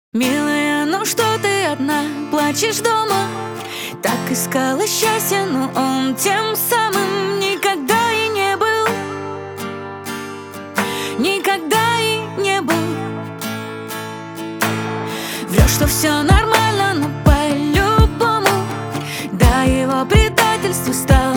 Милая, ну что ты одна, плачешь дома? Так искала счастье, но он тем самым никогда и не был. Никогда и не был. Врешь, что все нормально, но по-любому до его предательства стало